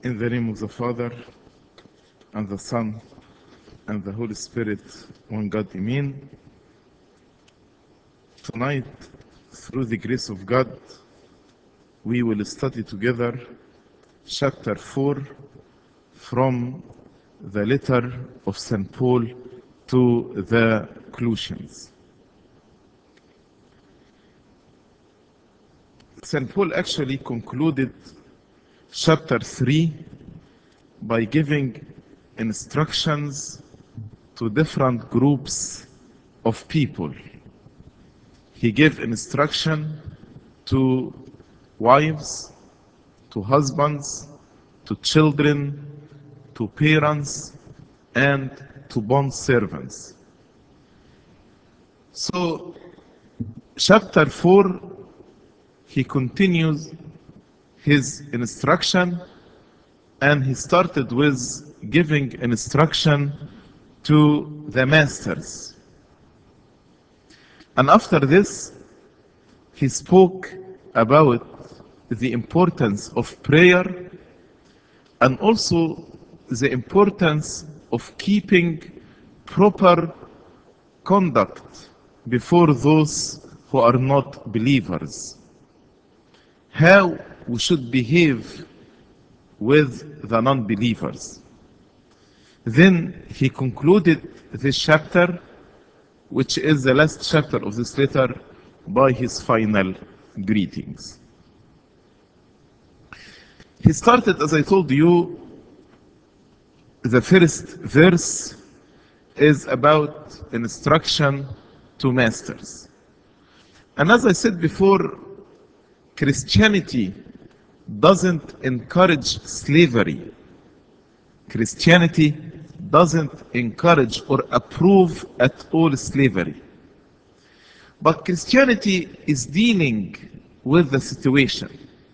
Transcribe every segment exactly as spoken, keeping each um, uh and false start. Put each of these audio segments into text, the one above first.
In the name of the Father, and the Son, and the Holy Spirit, one God, Amen. Tonight, through the grace of God, we will study together chapter four from the letter of Saint Paul to the Colossians. Saint Paul actually concluded chapter three by giving instructions to different groups of people. He gave instruction to wives, to husbands, to children, to parents, and to bond servants. So, chapter four, he continues his instruction, and he started with giving instruction to the masters. And after this, he spoke about the importance of prayer and also the importance of keeping proper conduct before those who are not believers. How we should behave with the non-believers. Then he concluded this chapter, which is the last chapter of this letter, by his final greetings. He started, as I told you, the first verse is about instruction to masters. And as I said before, Christianity doesn't encourage slavery. Christianity doesn't encourage or approve at all slavery. But Christianity is dealing with the situation.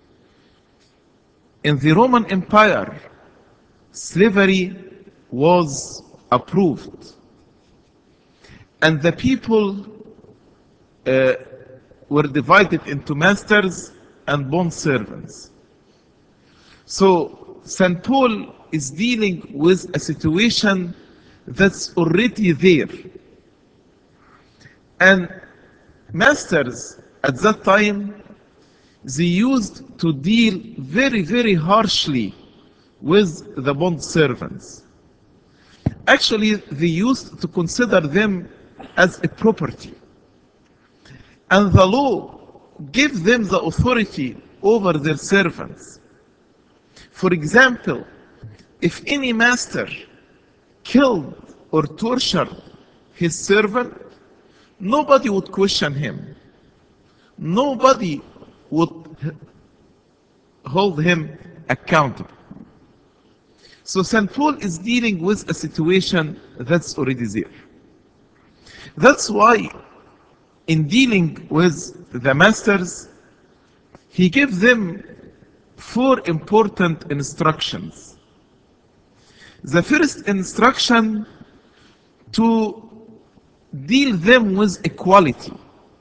In the Roman Empire, slavery was approved. And the people uh, were divided into masters and bond servants. So Saint Paul is dealing with a situation that's already there. And masters at that time, they used to deal very, very harshly with the bond servants. Actually, they used to consider them as a property. And the law gave them the authority over their servants. For example, if any master killed or tortured his servant, nobody would question him. Nobody would hold him accountable. So Saint Paul is dealing with a situation that's already there. That's why in dealing with the masters, he gives them four important instructions. The first instruction, to deal them with equality.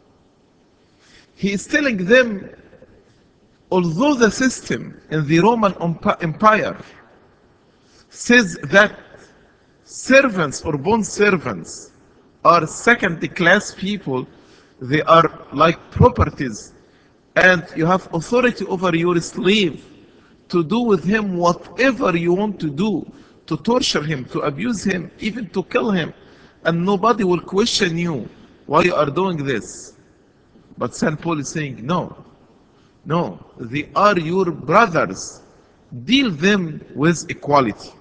He is telling them, although the system in the Roman Empire says that servants or bond servants are second-class people, they are like properties, and you have authority over your slave to do with him whatever you want to do, to torture him, to abuse him, even to kill him, and nobody will question you why you are doing this. But Saint Paul is saying, no, no, they are your brothers. Deal them with equality.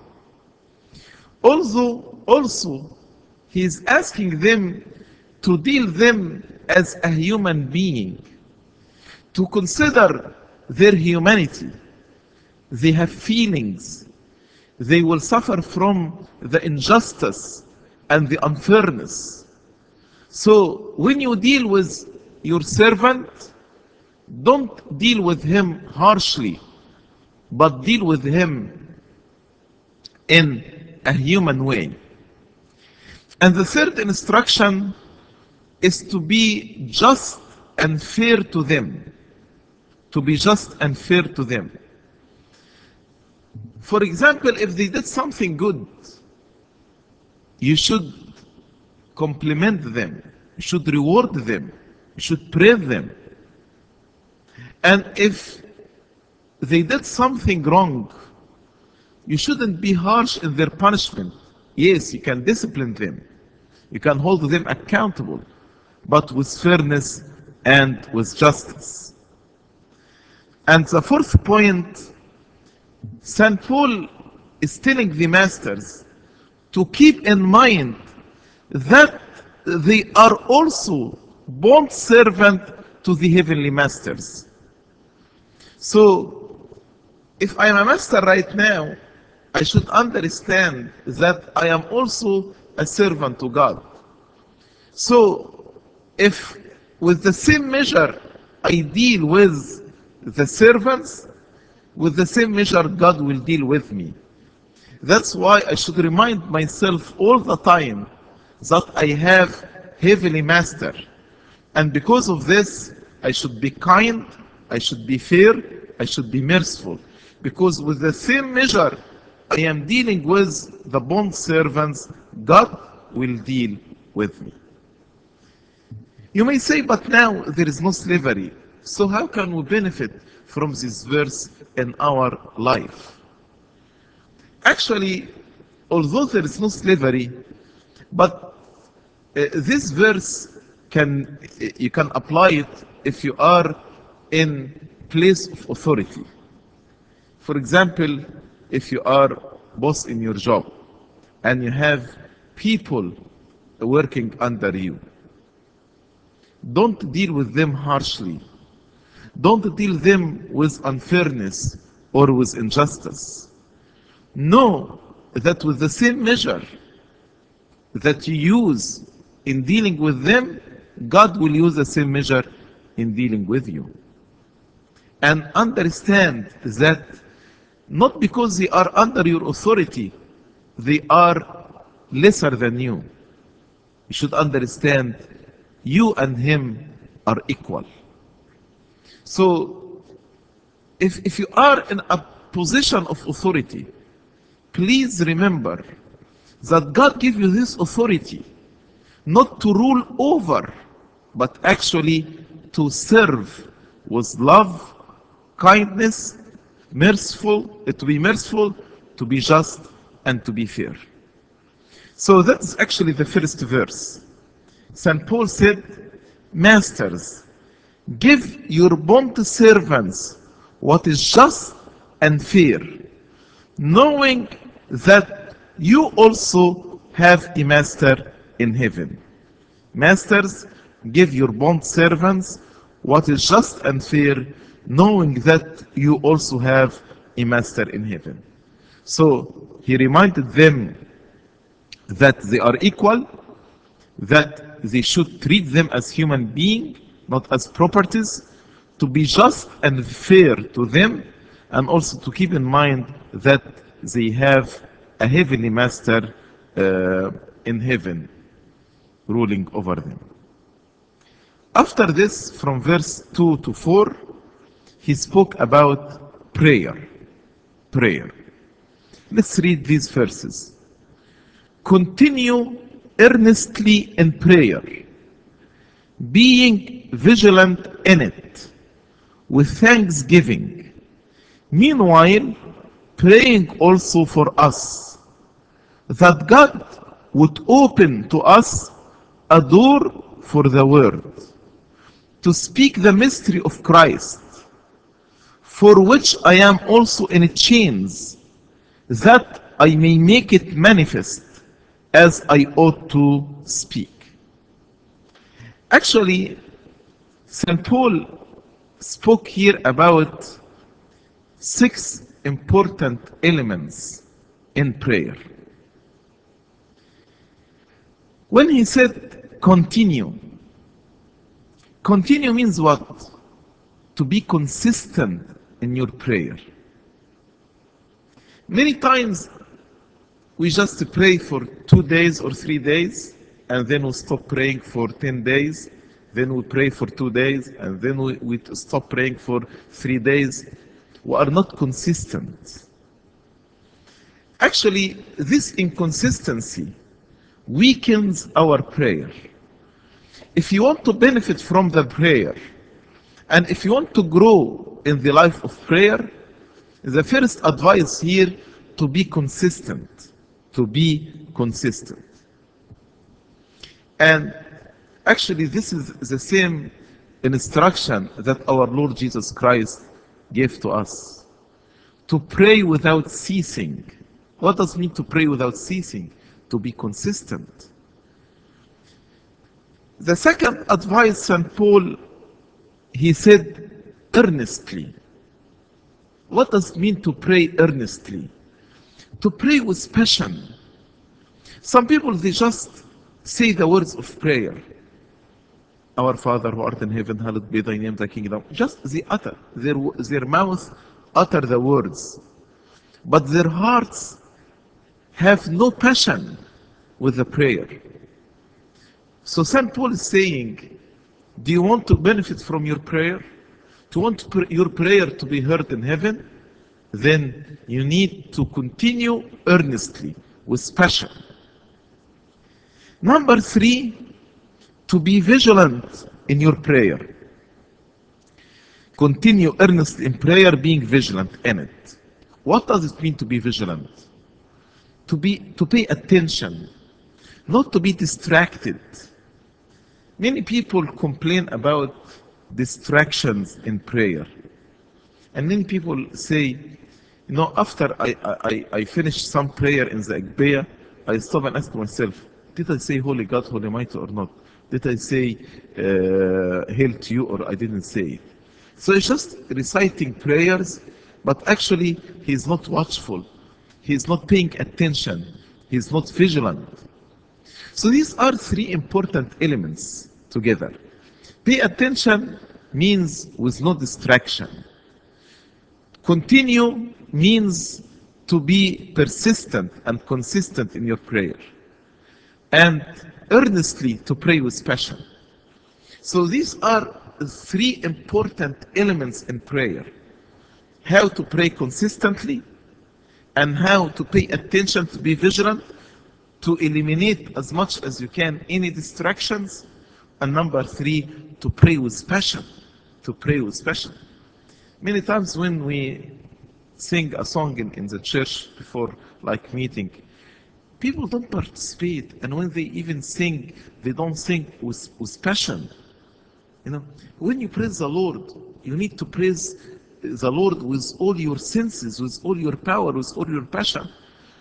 Also, also, he is asking them to deal them as a human being, to consider their humanity. They have feelings. They will suffer from the injustice and the unfairness. So when you deal with your servant, don't deal with him harshly, but deal with him in a human way. And the third instruction is to be just and fair to them. To be just and fair to them. For example, if they did something good, you should compliment them, you should reward them, you should praise them. And if they did something wrong, you shouldn't be harsh in their punishment. Yes, you can discipline them, you can hold them accountable, but with fairness and with justice. And the fourth point, Saint Paul is telling the masters to keep in mind that they are also bond servant to the heavenly masters. So, if I am a master right now, I should understand that I am also a servant to God. So, if with the same measure I deal with the servants, with the same measure God will deal with me. That's why I should remind myself all the time that I have heavenly master. And because of this, I should be kind, I should be fair, I should be merciful. Because with the same measure I am dealing with the bond servants, God will deal with me. You may say, but now there is no slavery. So how can we benefit from this verse in our life? Actually, although there is no slavery, but uh, this verse can you can apply it if you are in place of authority. For example, if you are boss in your job and you have people working under you, don't deal with them harshly. Don't deal them with unfairness or with injustice. Know that with the same measure that you use in dealing with them, God will use the same measure in dealing with you. And understand that not because they are under your authority, they are lesser than you. You should understand you and him are equal. So, if, if you are in a position of authority, please remember that God gave you this authority not to rule over, but actually to serve with love, kindness, merciful, to be merciful, to be just, and to be fair. So that's actually the first verse. Saint Paul said, Masters, give your bond servants what is just and fair, knowing that you also have a master in heaven. Masters, give your bond servants what is just and fair, knowing that you also have a master in heaven. So he reminded them that they are equal, that they should treat them as human beings, not as properties, to be just and fair to them, and also to keep in mind that they have a heavenly master uh, in heaven ruling over them. After this, from verse two to four, he spoke about prayer. Prayer. Let's read these verses. Continue earnestly in prayer, being vigilant in it, with thanksgiving. Meanwhile, praying also for us, that God would open to us a door for the word, to speak the mystery of Christ, for which I am also in chains, that I may make it manifest as I ought to speak. Actually, Saint Paul spoke here about six important elements in prayer. When he said continue, continue means what? To be consistent in your prayer. Many times we just pray for two days or three days, and then we stop praying for ten days, then we pray for two days, and then we, we stop praying for three days. We are not consistent. Actually, this inconsistency weakens our prayer. If you want to benefit from the prayer, and if you want to grow in the life of prayer, the first advice here to be consistent. To be consistent. And actually, this is the same instruction that our Lord Jesus Christ gave to us. To pray without ceasing. What does it mean to pray without ceasing? To be consistent. The second advice, Saint Paul, he said, earnestly. What does it mean to pray earnestly? To pray with passion. Some people, they just say the words of prayer. Our Father who art in heaven, hallowed be thy name, thy kingdom. Just they utter, their, their mouth utter the words. But their hearts have no passion with the prayer. So Saint Paul is saying, do you want to benefit from your prayer? Do you want pr- your prayer to be heard in heaven? Then you need to continue earnestly with passion. Number three, to be vigilant in your prayer. Continue earnestly in prayer, being vigilant in it. What does it mean to be vigilant? To be to pay attention, not to be distracted. Many people complain about distractions in prayer. And many people say, you know, after I, I, I finish some prayer in the Agpeya, I stop and ask myself, did I say Holy God, Holy Mighty or not? Did I say uh, Hail to you or I didn't say it? So he's just reciting prayers, but actually he's not watchful. He's not paying attention. He's not vigilant. So these are three important elements together. Pay attention means with no distraction. Continue means to be persistent and consistent in your prayer. And earnestly to pray with passion. So these are three important elements in prayer. How to pray consistently, and how to pay attention, to be vigilant, to eliminate as much as you can any distractions, and number three, to pray with passion. To pray with passion. Many times when we sing a song in, in the church before like meeting, people don't participate, and when they even sing, they don't sing with, with passion. You know, when you praise the Lord, you need to praise the Lord with all your senses, with all your power, with all your passion.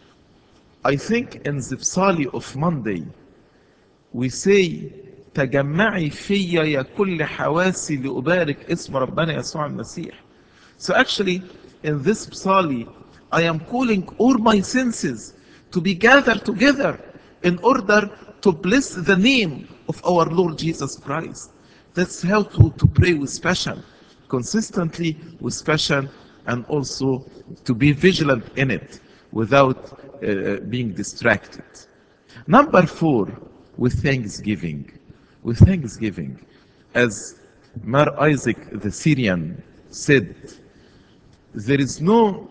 I think in the Psali of Monday, we say, تجمعي فيا يا كل حواسي لأبارك اسم ربنا يسوع المسيح. So actually, in this Psali, I am calling all my senses to be gathered together in order to bless the name of our Lord Jesus Christ. That's how to, to pray with passion, consistently with passion, and also to be vigilant in it without uh, being distracted. Number four, with thanksgiving. With thanksgiving. As Mar Isaac the Syrian said, there is no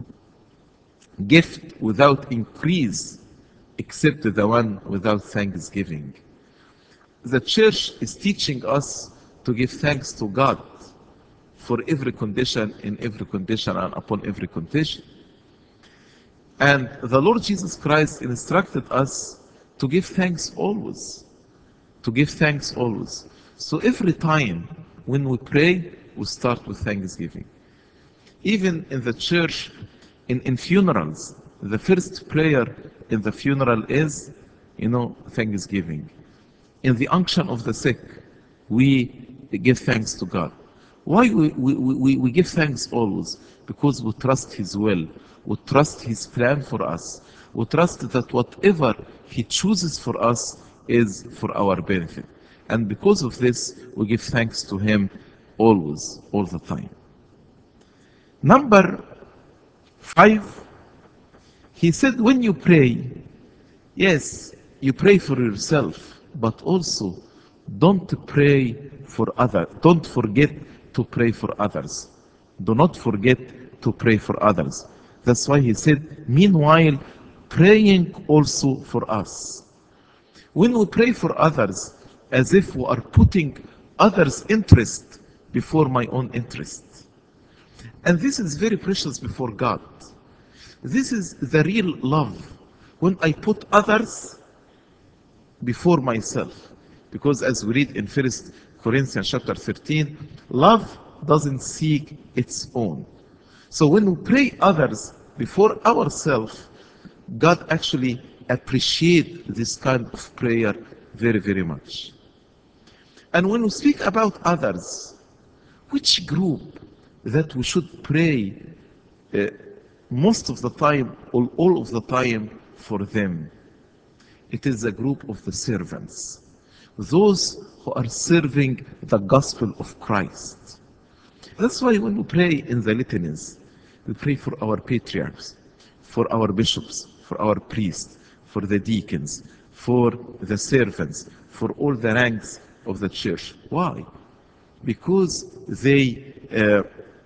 gift without increase except the one without thanksgiving. The church is teaching us to give thanks to God for every condition, in every condition, and upon every condition. And the Lord Jesus Christ instructed us to give thanks always. To give thanks always. So every time when we pray, we start with thanksgiving. Even in the church, in, in funerals, the first prayer in the funeral is, you know, thanksgiving. In the unction of the sick, we give thanks to God. Why we, we, we, we give thanks always? Because we trust His will. We trust His plan for us. We trust that whatever He chooses for us is for our benefit. And because of this, we give thanks to Him always, all the time. Number five, he said, when you pray, yes, you pray for yourself, but also don't pray for others. Don't forget to pray for others. Do not forget to pray for others. That's why he said, meanwhile, praying also for us. When we pray for others, as if we are putting others' interest before my own interest. And this is very precious before God. This is the real love. When I put others before myself. Because as we read in First Corinthians chapter thirteen, love doesn't seek its own. So when we pray others before ourselves, God actually appreciates this kind of prayer very, very much. And when we speak about others, which group that we should pray uh, most of the time or all of the time for them? It is a group of the servants, those who are serving the gospel of Christ. That's why when we pray in the litanies, we pray for our patriarchs, for our bishops, for our priests, for the deacons, for the servants, for all the ranks of the church. Why? Because they uh,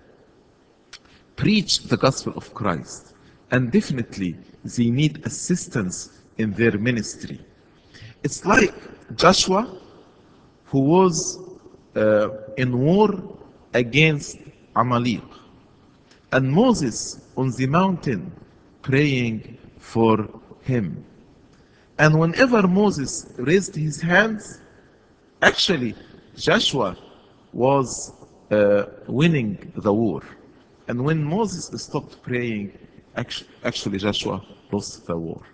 preach the gospel of Christ, and definitely they need assistance in their ministry. It's like Joshua, who was uh, in war against Amalek, and Moses on the mountain praying for him. And whenever Moses raised his hands, actually Joshua was uh, winning the war. And when Moses stopped praying, actu- actually Joshua lost the war.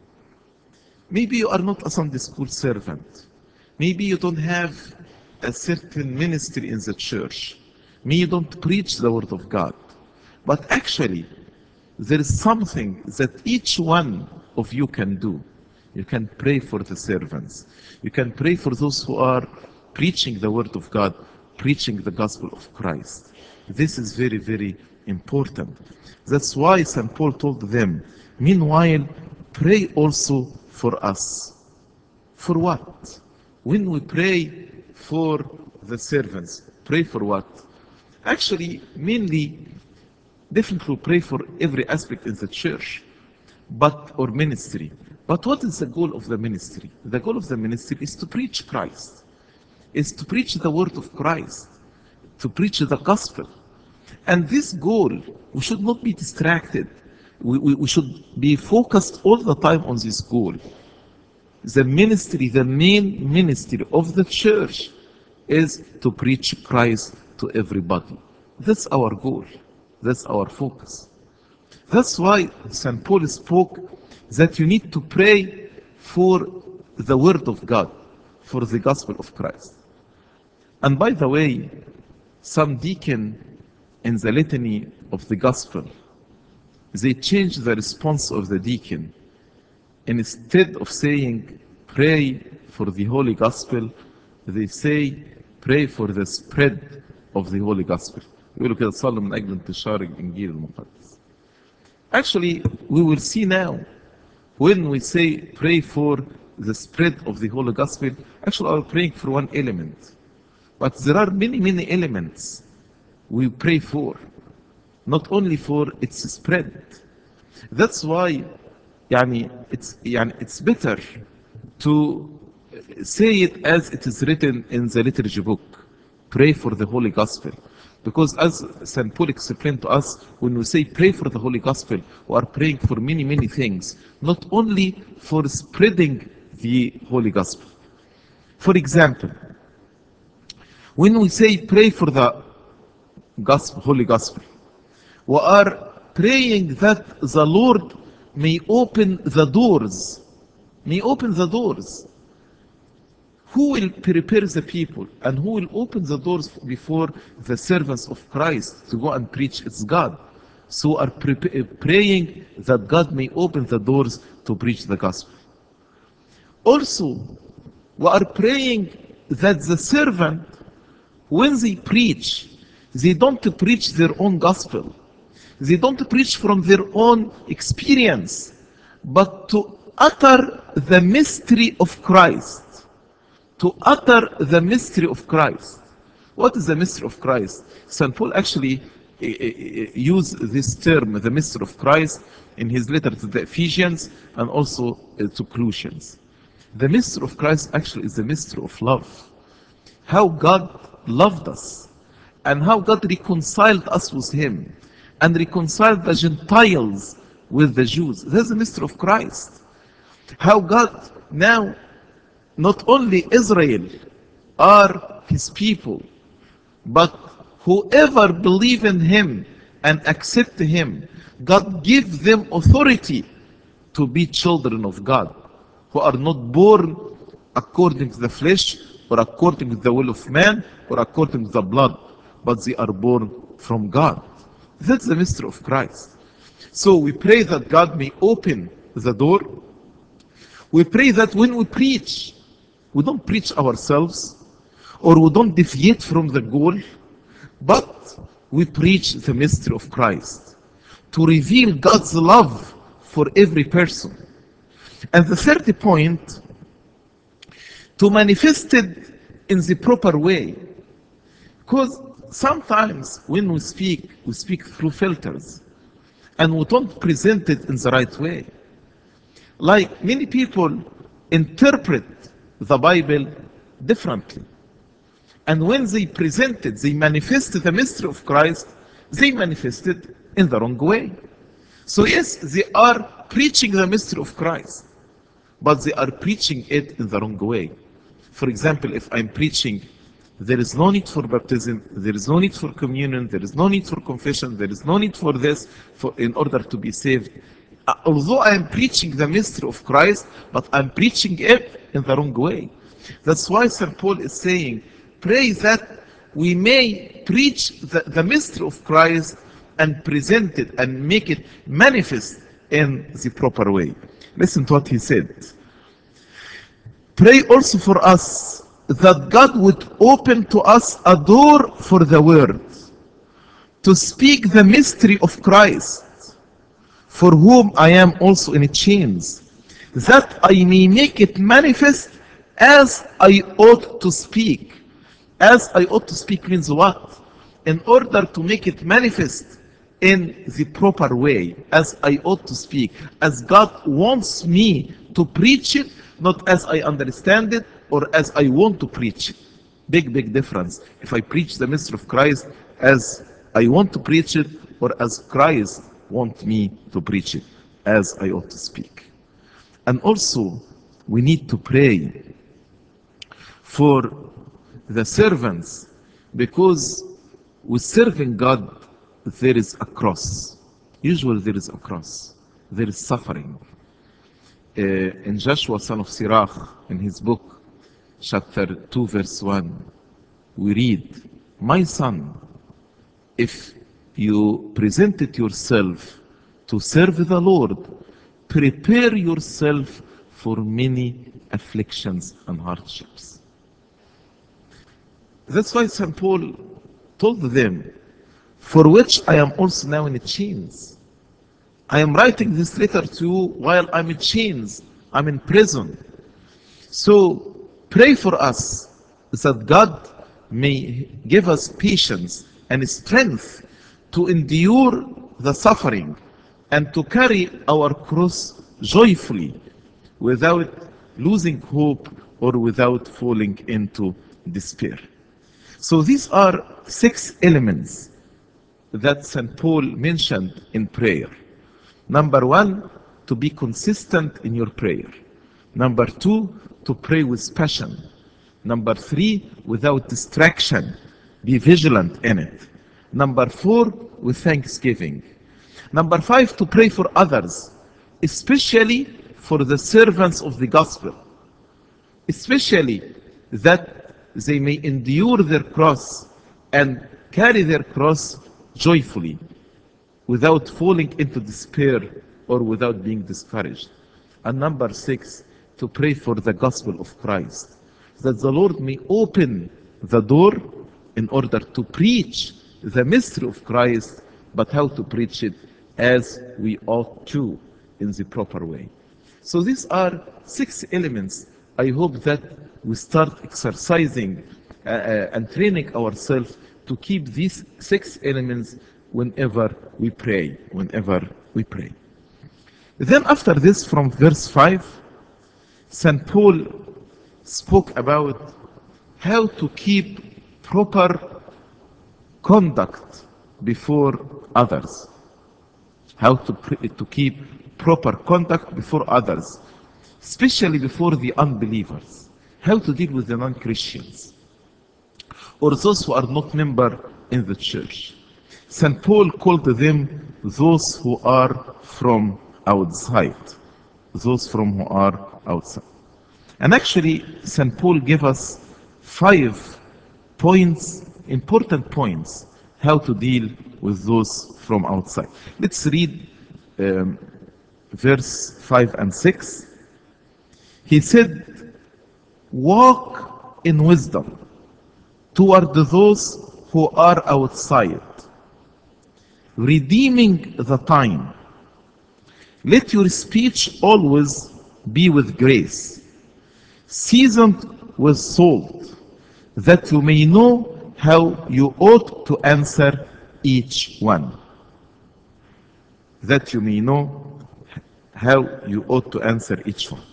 Maybe you are not a Sunday school servant. Maybe you don't have a certain ministry in the church. Maybe you don't preach the word of God. But actually, there is something that each one of you can do. You can pray for the servants. You can pray for those who are preaching the word of God, preaching the gospel of Christ. This is very, very important. That's why Saint Paul told them, meanwhile, pray also for us. For what? When we pray for the servants, pray for what? Actually, mainly, definitely pray for every aspect in the church, but or ministry. But what is the goal of the ministry? The goal of the ministry is to preach Christ, is to preach the word of Christ, to preach the gospel. And this goal, we should not be distracted. We, we, we should be focused all the time on this goal. The ministry, the main ministry of the church is to preach Christ to everybody. That's our goal. That's our focus. That's why Saint Paul spoke that you need to pray for the word of God, for the gospel of Christ. And by the way, some deacon in the litany of the gospel, they changed the response of the deacon. Instead of saying, pray for the Holy Gospel, they say, pray for the spread of the Holy Gospel. يقولوا كده صلوا من أجل انتشار الإنجيل المقدس. Actually, we will see now, when we say pray for the spread of the Holy Gospel, actually we are praying for one element. But there are many, many elements we pray for, not only for its spread. That's why يعني it's يعني it's better to say it as it is written in the liturgy book. Pray for the Holy Gospel. Because as Saint Paul explained to us, when we say pray for the Holy Gospel, we are praying for many, many things, not only for spreading the Holy Gospel. For example, when we say pray for the gospel, Holy Gospel, we are praying that the Lord may open the doors, may open the doors. Who will prepare the people and who will open the doors before the servants of Christ to go and preach? It's God. So are praying that God may open the doors to preach the gospel. Also, we are praying that the servant, when they preach, they don't preach their own gospel. They don't preach from their own experience, but to utter the mystery of Christ. To utter the mystery of Christ. What is the mystery of Christ? Saint Paul actually use this term, the mystery of Christ, in his letter to the Ephesians and also uh, to Colossians. The mystery of Christ actually is the mystery of love. How God loved us and how God reconciled us with him and reconciled the Gentiles with the Jews. That's the mystery of Christ. How God now, not only Israel are his people, but whoever believe in him and accept him, God give them authority to be children of God, who are not born according to the flesh or according to the will of man or according to the blood, but they are born from God. That's the mystery of Christ. So we pray that God may open the door. We pray that when we preach, we don't preach ourselves or we don't deviate from the goal, but we preach the mystery of Christ to reveal God's love for every person. And the third point, to manifest it in the proper way. Because sometimes when we speak, we speak through filters and we don't present it in the right way. Like many people interpret the Bible differently. And when they present it, they manifest the mystery of Christ, they manifest it in the wrong way. So yes, they are preaching the mystery of Christ, but they are preaching it in the wrong way. For example, if I'm preaching, there is no need for baptism, there is no need for communion, there is no need for confession, there is no need for this for, in order to be saved. Uh, Although I am preaching the mystery of Christ, but I'm preaching it in the wrong way. That's why Saint Paul is saying, pray that we may preach the, the mystery of Christ and present it and make it manifest in the proper way. Listen to what he said. Pray also for us that God would open to us a door for the word, to speak the mystery of Christ, for whom I am also in chains, that I may make it manifest as I ought to speak. As I ought to speak means what? In order to make it manifest in the proper way, as I ought to speak, as God wants me to preach it, not as I understand it or as I want to preach it. Big, big difference. If I preach the mystery of Christ as I want to preach it or as Christ wants me to preach it, as I ought to speak. And also, we need to pray for the servants, because with serving God, there is a cross. Usually there is a cross. There is suffering. Uh, in Joshua, son of Sirach, in his book, chapter two, verse one, we read, my son, if you presented yourself to serve the Lord, prepare yourself for many afflictions and hardships. That's why Saint Paul told them, for which I am also now in chains. I am writing this letter to you while I'm in chains. I'm in prison. So pray for us that God may give us patience and strength to endure the suffering and to carry our cross joyfully without losing hope or without falling into despair. So these are six elements that Saint Paul mentioned in prayer. Number one, to be consistent in your prayer. Number two, to pray with passion. Number three, without distraction. Be vigilant in it. Number four, with thanksgiving. Number five, to pray for others, especially for the servants of the gospel, especially that they may endure their cross and carry their cross joyfully without falling into despair or without being discouraged. And number six, to pray for the gospel of Christ, that the Lord may open the door in order to preach the mystery of Christ, but how to preach it as we ought to in the proper way. So these are six elements. I hope that we start exercising uh, uh, and training ourselves to keep these six elements whenever we pray, whenever we pray. Then after this, from verse five, Saint Paul spoke about how to keep proper conduct before others. How to, pr- to keep proper conduct before others, especially before the unbelievers. How to deal with the non-Christians or those who are not member in the church. Saint Paul called them those who are from outside. Those from who are outside. And actually, Saint Paul gave us five points, important points, how to deal with those from outside. Let's read um, verse five and six. He said, walk in wisdom toward those who are outside, redeeming the time. Let your speech always be with grace, seasoned with salt, that you may know how you ought to answer each one. That you may know how you ought to answer each one.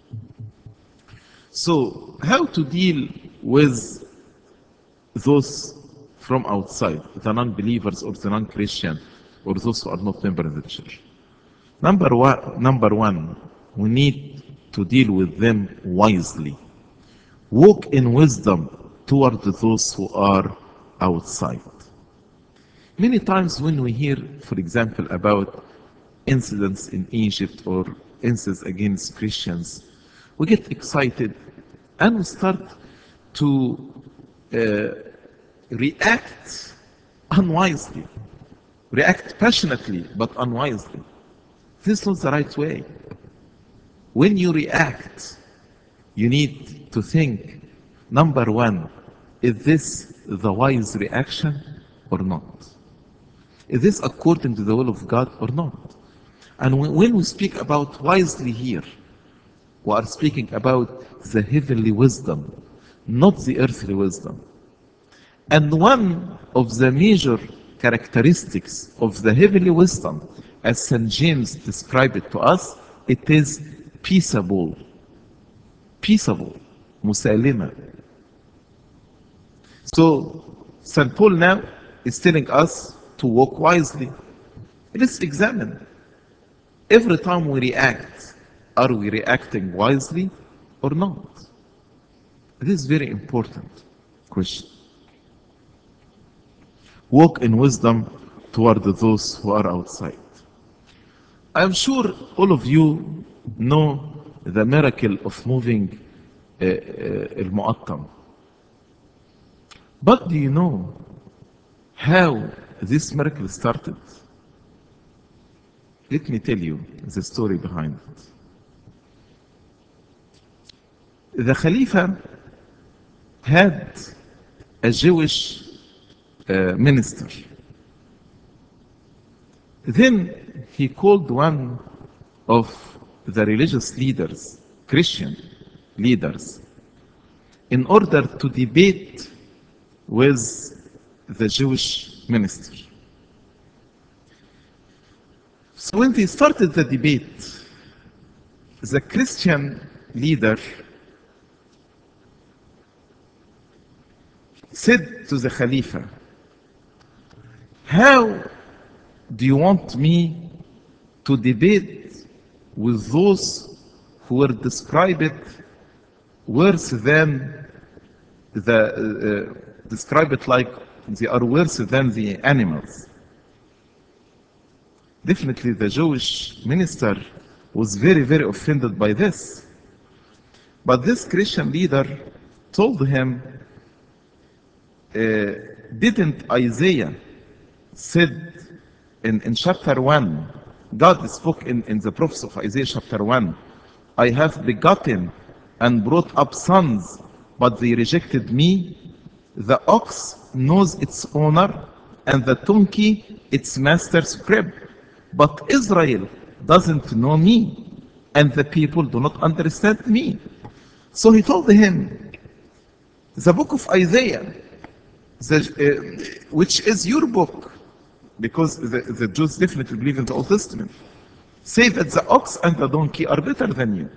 So, how to deal with those from outside, the non-believers or the non-Christian, or those who are not members of the church? Number one, number one, we need to deal with them wisely. Walk in wisdom toward those who are outside. Many times when we hear, for example, about incidents in Egypt or incidents against Christians, we get excited and we start to uh, react unwisely, react passionately but unwisely. This is not the right way. When you react, you need to think, number one, is this the wise reaction or not? Is this according to the will of God or not? And when when we speak about wisely here, we are speaking about the heavenly wisdom, not the earthly wisdom. And one of the major characteristics of the heavenly wisdom, as Saint James described it to us, it is peaceable. Peaceable. Musalima. So, Saint Paul now is telling us to walk wisely. Let's examine. Every time we react, are we reacting wisely or not? This is very important question. Walk in wisdom toward those who are outside. I am sure all of you know the miracle of moving uh, uh, Al-Mu'attam. But do you know how this miracle started? Let me tell you the story behind it. The Khalifa had a Jewish uh, minister. Then he called one of the religious leaders, Christian leaders, in order to debate with the Jewish minister. So when they started the debate, the Christian leader said to the Khalifa, how do you want me to debate with those who were described worse than the uh, describe it like they are worse than the animals? Definitely the Jewish minister was very, very offended by this. But this Christian leader told him, uh, didn't Isaiah said in, in chapter one, God spoke in, in the prophets of Isaiah chapter one, I have begotten and brought up sons, but they rejected me. The ox knows its owner, and the donkey its master's crib. But Israel doesn't know me, and the people do not understand me. So he told him, the book of Isaiah, the, uh, which is your book, because the, the Jews definitely believe in the Old Testament, say that the ox and the donkey are better than you.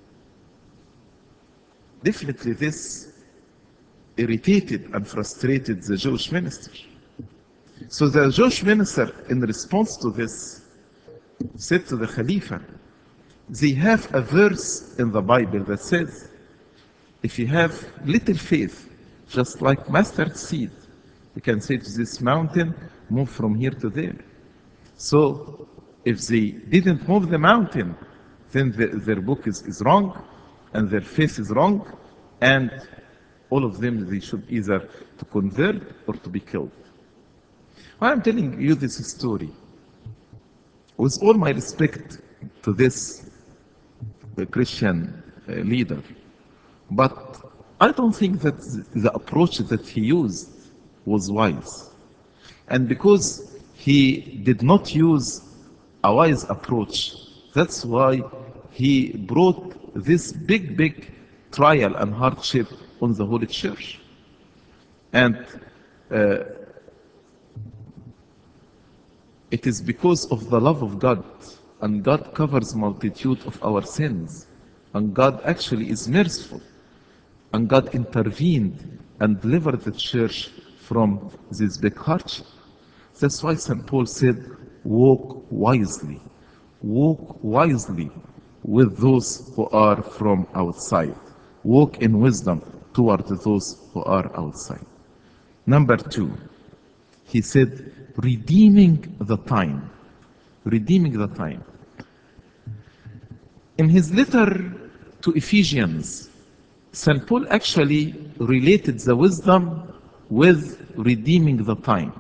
Definitely this irritated and frustrated the Jewish minister. So the Jewish minister, in response to this, said to the Khalifa, they have a verse in the Bible that says, if you have little faith, just like mustard seed, you can say to this mountain, move from here to there. So if they didn't move the mountain, then the, their book is, is wrong, and their faith is wrong, and all of them, they should either to convert or to be killed. Why I'm telling you this story, with all my respect to this uh, Christian uh, leader, but I don't think that the approach that he used was wise. And because he did not use a wise approach, that's why he brought this big, big trial and hardship on the Holy Church. And uh, it is because of the love of God, and God covers multitude of our sins, and God actually is merciful, and God intervened and delivered the church from this big hardship. That's why Saint Paul said, walk wisely. Walk wisely with those who are from outside. Walk in wisdom toward those who are outside. Number two, he said, redeeming the time. Redeeming the time. In his letter to Ephesians, Saint Paul actually related the wisdom with redeeming the time.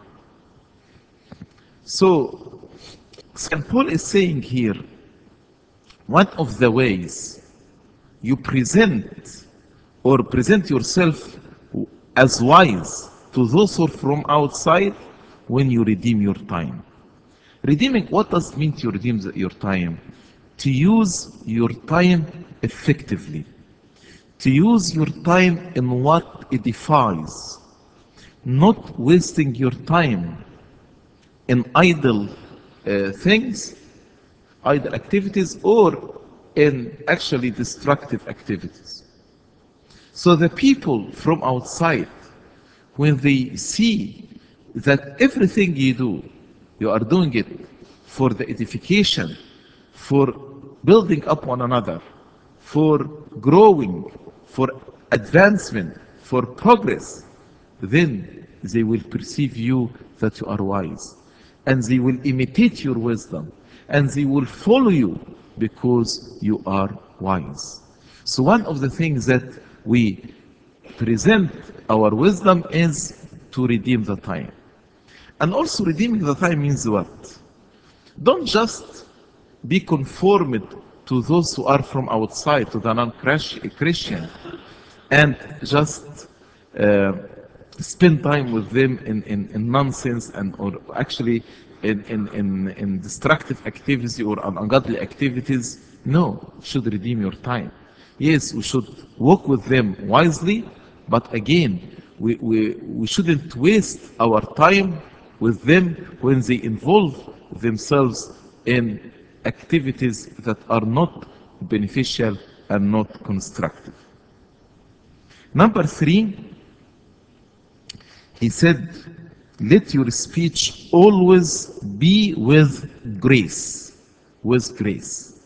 So, Saint Paul is saying here, one of the ways you present or present yourself as wise to those who are from outside when you redeem your time. Redeeming, what does it mean to redeem the, your time? To use your time effectively. To use your time in what edifies. Not wasting your time in idle uh, things, idle activities, or in actually destructive activities. So the people from outside, when they see that everything you do, you are doing it for the edification, for building up one another, for growing, for advancement, for progress, then they will perceive you that you are wise. And they will imitate your wisdom. And they will follow you because you are wise. So one of the things that we present our wisdom is to redeem the time. And also redeeming the time means what? Don't just be conformed to those who are from outside, to the non-Christian, and just uh, spend time with them in, in, in nonsense and or actually in, in, in, in destructive activities or ungodly activities. No, you should redeem your time. Yes, we should work with them wisely, but again, we, we, we shouldn't waste our time with them when they involve themselves in activities that are not beneficial and not constructive. Number three, he said, let your speech always be with grace. With grace.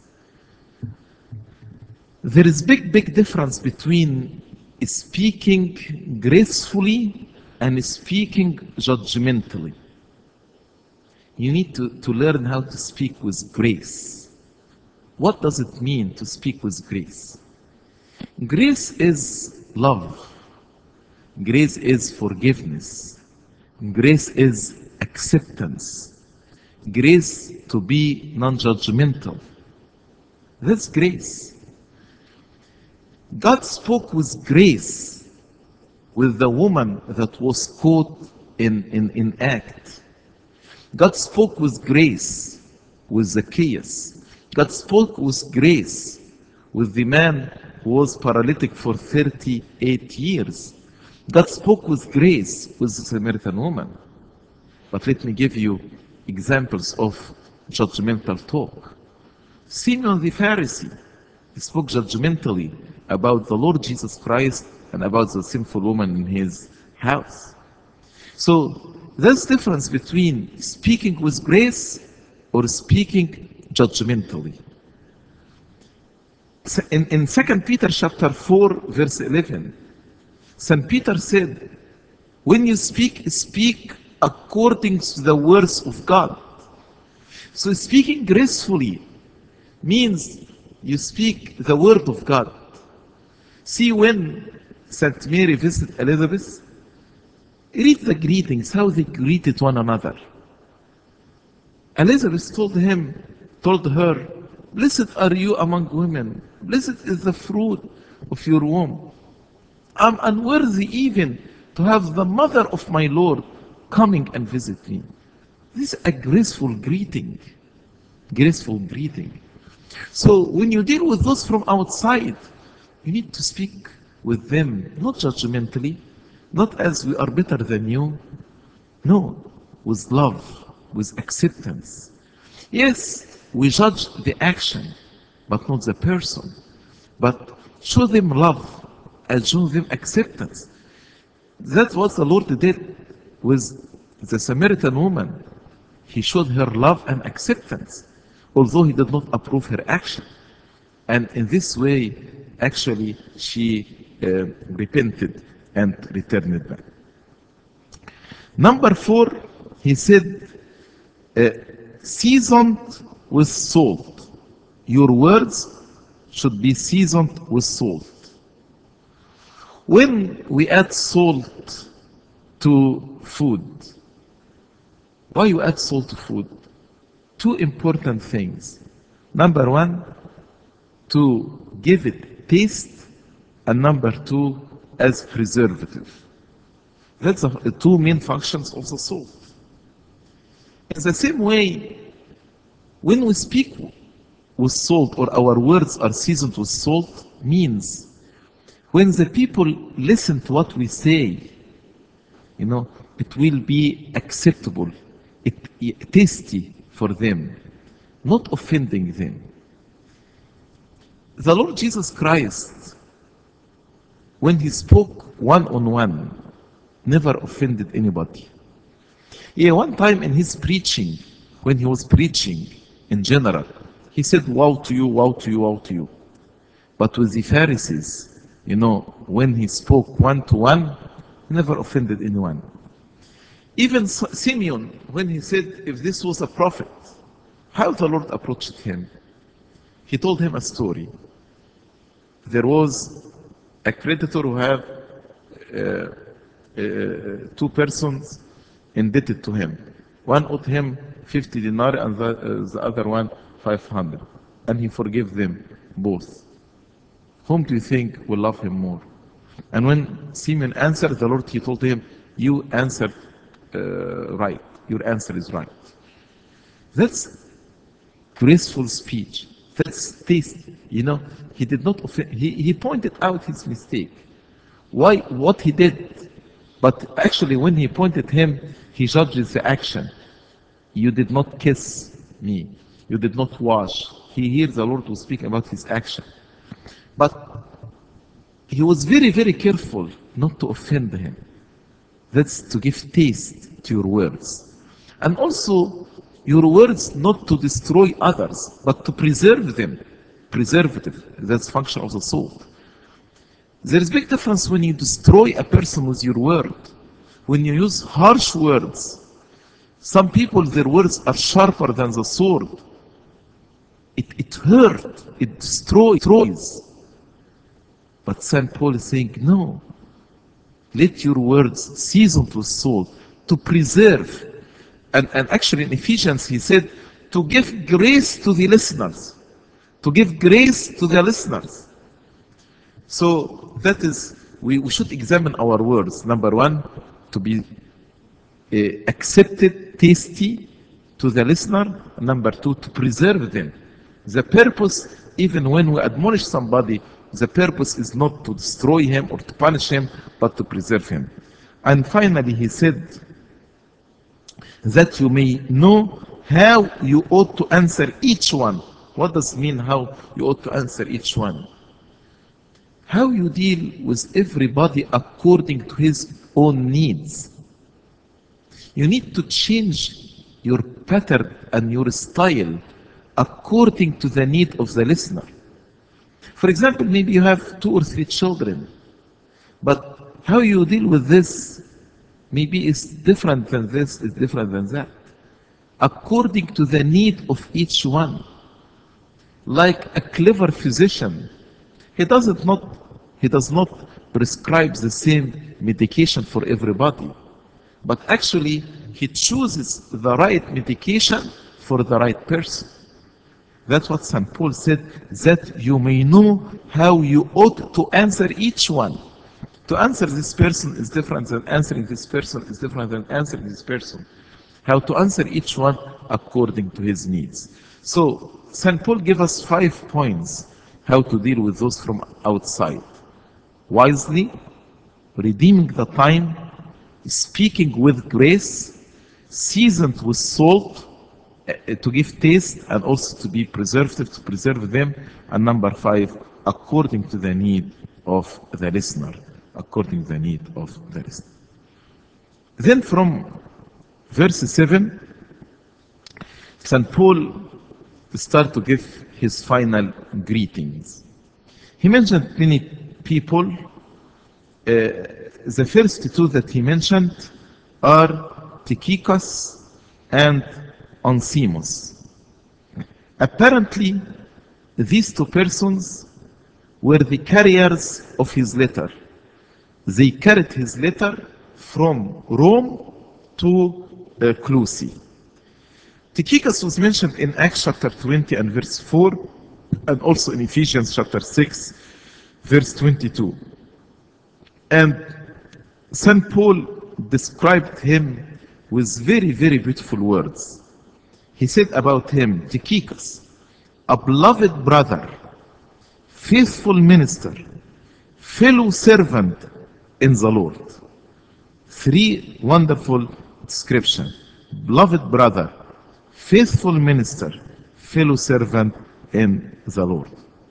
There is big, big difference between speaking gracefully and speaking judgmentally. You need to, to learn how to speak with grace. What does it mean to speak with grace? Grace is love. Grace is forgiveness. Grace is acceptance. Grace to be non-judgmental. That's grace. God spoke with grace with the woman that was caught in, in, in act. God spoke with grace with Zacchaeus. God spoke with grace with the man who was paralytic for thirty-eight years. God spoke with grace with the Samaritan woman. But let me give you examples of judgmental talk. Simeon the Pharisee spoke judgmentally about the Lord Jesus Christ and about the sinful woman in his house. So there's difference between speaking with grace or speaking judgmentally. In, in Second Peter chapter four, verse eleven, Saint Peter said, when you speak, speak according to the words of God. So speaking gracefully means you speak the word of God. See, when Saint Mary visited Elizabeth, read the greetings, how they greeted one another. Elizabeth told him, told her, blessed are you among women, blessed is the fruit of your womb. I'm unworthy even to have the mother of my Lord coming and visit me. This is a graceful greeting. Graceful greeting. So when you deal with those from outside, you need to speak with them, not judgmentally, not as we are better than you. No, with love, with acceptance. Yes, we judge the action, but not the person. But show them love and show them acceptance. That's what the Lord did with the Samaritan woman. He showed her love and acceptance, although he did not approve her action. And in this way, actually, she uh, repented and returned back. Number four, he said, uh, seasoned with salt. Your words should be seasoned with salt. When we add salt to food, why you add salt to food? Two important things. Number one, to give it taste, and number two, as preservative. That's the two main functions of the salt. In the same way, when we speak with salt or our words are seasoned with salt, means when the people listen to what we say, you know, it will be acceptable, it, it tasty for them, not offending them. The Lord Jesus Christ, when he spoke one-on-one, never offended anybody. Yeah, one time in his preaching, when he was preaching in general, he said, woe to you, woe to you, woe to you. But with the Pharisees, you know, when he spoke one-to-one, he never offended anyone. Even Simeon, when he said, if this was a prophet, how the Lord approached him? He told him a story. There was a creditor who had uh, uh, two persons indebted to him. One owed him fifty dinar and the, uh, the other one five hundred. And he forgave them both. Whom do you think will love him more? And when Simeon answered the Lord, he told him, you answered uh, right. Your answer is right. That's graceful speech. That's taste. You know, he did not offend. He, he pointed out his mistake. Why? What he did. But actually, when he pointed him, he judges the action. You did not kiss me. You did not wash. He hears the Lord will speak about his action. But he was very, very careful not to offend him. That's to give taste to your words. And also, your words not to destroy others, but to preserve them. Preservative, that's function of the salt. There is big difference when you destroy a person with your word. When you use harsh words, some people, their words are sharper than the sword. It, it hurts, it destroys. But Saint Paul is saying, no. Let your words seasoned with salt to preserve. And, and actually in Ephesians he said, to give grace to the listeners. To give grace to the listeners. So that is, we, we should examine our words. Number one, to be uh, accepted, tasty to the listener. Number two, to preserve them. The purpose, even when we admonish somebody, the purpose is not to destroy him or to punish him, but to preserve him. And finally he said that you may know how you ought to answer each one. What does it mean how you ought to answer each one? How you deal with everybody according to his own needs. You need to change your pattern and your style according to the need of the listener. For example, maybe you have two or three children, but how you deal with this maybe is different than this, is different than that. According to the need of each one. Like a clever physician, he does it not he does not prescribe the same medication for everybody, but actually he chooses the right medication for the right person. That's what Saint Paul said, that you may know how you ought to answer each one. To answer this person is different than answering this person is different than answering this person. How to answer each one according to his needs. So Saint Paul gave us five points how to deal with those from outside. Wisely, redeeming the time, speaking with grace, seasoned with salt, uh, to give taste and also to be preservative, to preserve them. And number five, according to the need of the listener. According to the need of the listener. Then from verse seven, Saint Paul started to give his final greetings. He mentioned many people. Uh, the first two that he mentioned are Tychicus and Onesimus. Apparently, these two persons were the carriers of his letter. They carried his letter from Rome to uh, Clusi. Tychicus was mentioned in Acts chapter twenty and verse four, and also in Ephesians chapter six, verse twenty-two. And Saint Paul described him with very, very beautiful words. He said about him, Tychicus, a beloved brother, faithful minister, fellow servant in the Lord. Three wonderful descriptions. Beloved brother, faithful minister, fellow servant in the Lord.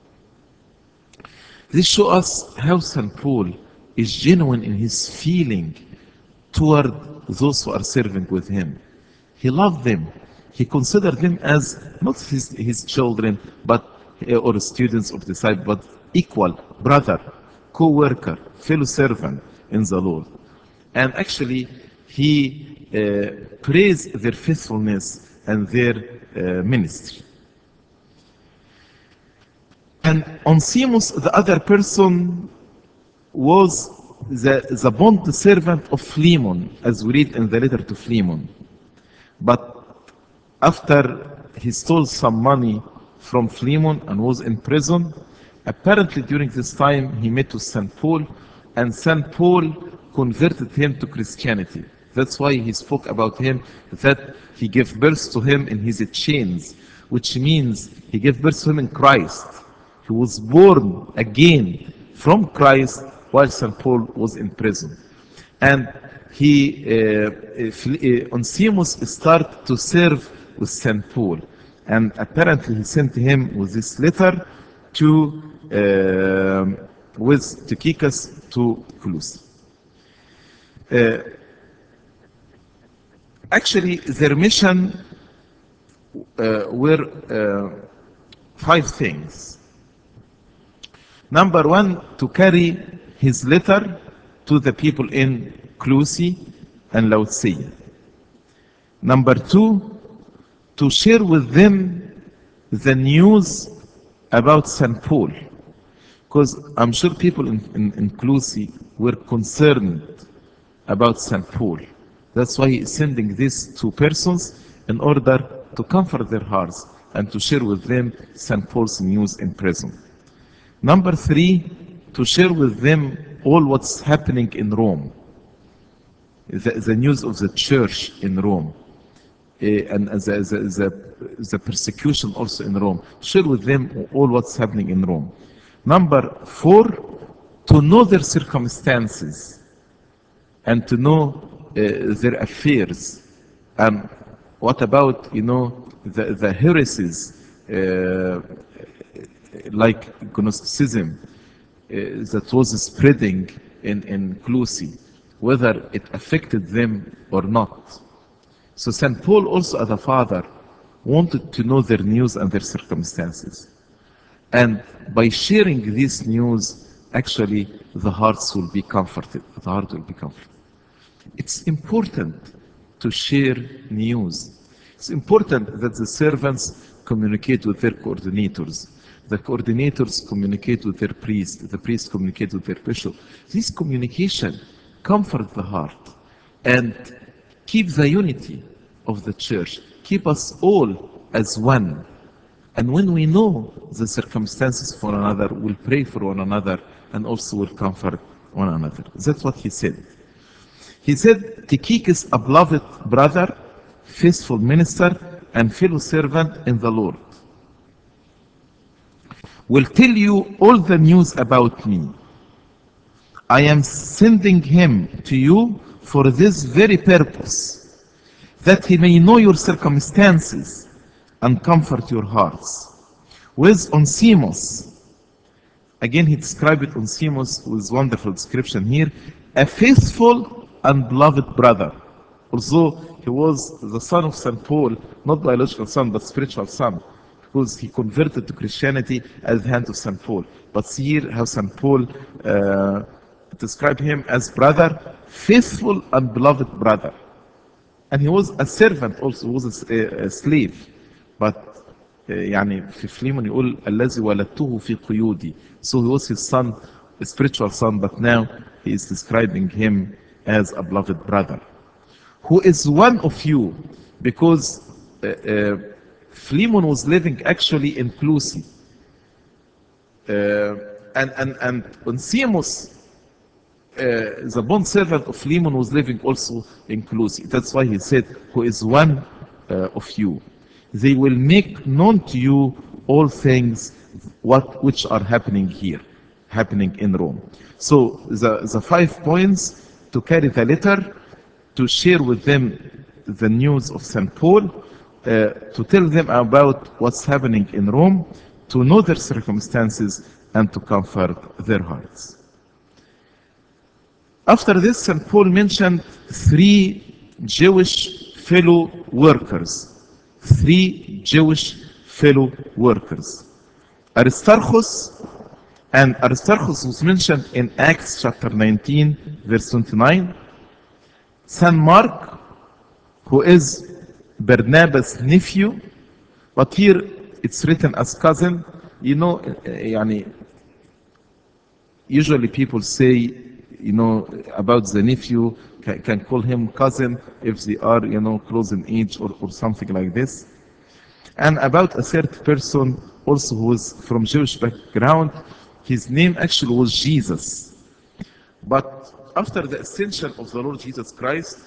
This shows us how Saint Paul is genuine in his feeling toward those who are serving with him. He loved them. He considered them as not his, his children, but or students of the disciples, but equal brother, co-worker, fellow servant in the Lord. And actually, he uh, praised their faithfulness and their uh, ministry. And Onesimus, the other person, was the, the bond servant of Philemon, as we read in the letter to Philemon. But after he stole some money from Philemon and was in prison, apparently during this time he met with Saint Paul, and Saint Paul converted him to Christianity. That's why he spoke about him, that he gave birth to him in his chains, which means he gave birth to him in Christ. He was born again from Christ while Saint Paul was in prison. And he, uh, uh, Onesimus started to serve with Saint Paul. And apparently he sent him with this letter to, uh, with Tychicus to Colossae. Uh, actually, their mission uh, were uh, five things. Number one, to carry his letter to the people in Clusi and Laodicea. Number two, to share with them the news about Saint Paul. Because I'm sure people in, in, in Clusi were concerned about Saint Paul. That's why he's sending these two persons in order to comfort their hearts and to share with them Saint Paul's news in prison. Number three, to share with them all what's happening in Rome, the, the news of the church in Rome, uh, and the, the, the, the persecution also in Rome. Share with them all what's happening in Rome. Number four, to know their circumstances and to know uh, their affairs And what about, you know, the, the heresies, uh, like Gnosticism, uh, that was spreading in, in Clusi, whether it affected them or not. So Saint Paul also as a father wanted to know their news and their circumstances. And by sharing this news, actually the hearts will be comforted. The heart will be comforted. It's important to share news. It's important that the servants communicate with their coordinators. The coordinators communicate with their priest. The priests communicate with their bishop. This communication comforts the heart and keep the unity of the church. Keep us all as one. And when we know the circumstances for another, we'll pray for one another and also will comfort one another. That's what he said. He said, Tychicus, a beloved brother, faithful minister, and fellow servant in the Lord, will tell you all the news about me. I am sending him to you for this very purpose, that he may know your circumstances and comfort your hearts. With Onesimus, again he described Onesimus with wonderful description here, a faithful and beloved brother. Although he was the son of Saint Paul, not biological son, but spiritual son, because he converted to Christianity at the hand of Saint Paul. But see here how Saint Paul uh, described him as brother, faithful and beloved brother. And he was a servant also, he was a, a slave. But uh, يعني في فليمون يقول الذي ولدته في قيودي. So he was his son, a spiritual son, but now he is describing him as a beloved brother, who is one of you, because uh, uh, Philemon was living actually in Clusi. Uh, and, and, and Onesimus, uh, the bond servant of Philemon, was living also in Clusi. That's why he said, who is one uh, of you. They will make known to you all things what which are happening here, happening in Rome. So the, the five points to carry the letter, to share with them the news of Saint Paul, uh, to tell them about what's happening in Rome, to know their circumstances, and to comfort their hearts. After this, Saint Paul mentioned three Jewish fellow workers. Three Jewish fellow workers. Aristarchus, and Aristarchus was mentioned in Acts chapter nineteen, verse twenty-nine. Saint Mark, who is Barnabas' nephew, but here it's written as cousin. You know, يعني, usually people say, you know, about the nephew, can, can call him cousin if they are, you know, close in age or, or something like this. And about a third person also who is from Jewish background, his name actually was Jesus. But after the ascension of the Lord Jesus Christ,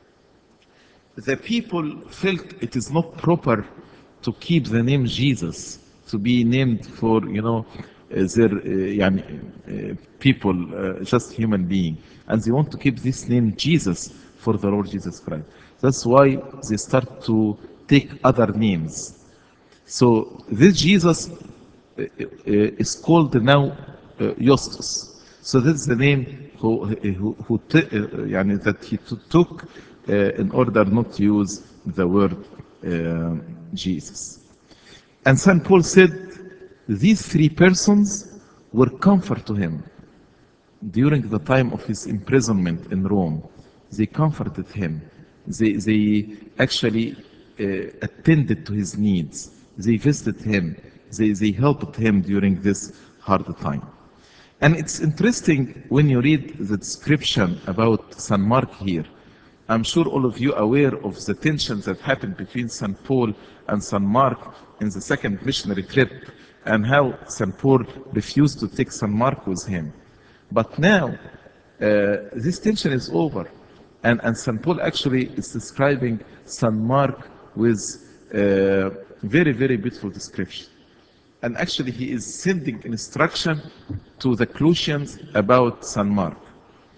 the people felt it is not proper to keep the name Jesus, to be named for, you know, uh, their uh, يعني, uh, people, uh, just human being. And they want to keep this name Jesus for the Lord Jesus Christ. That's why they start to take other names. So this Jesus uh, uh, is called now uh, Justus. So that's the name who, who, who t- uh, يعني, that he t- took uh, in order not to use the word uh, Jesus. And Saint Paul said these three persons were comfort to him during the time of his imprisonment in Rome. They comforted him. They, they actually uh, attended to his needs. They visited him. They, they helped him during this hard time. And it's interesting when you read the description about Saint Mark here. I'm sure all of you are aware of the tensions that happened between Saint Paul and Saint Mark in the second missionary trip, and how Saint Paul refused to take Saint Mark with him. But now, uh, this tension is over. And, and Saint Paul actually is describing Saint Mark with a very, very beautiful description. And actually he is sending instruction to the Colossians about Saint Mark.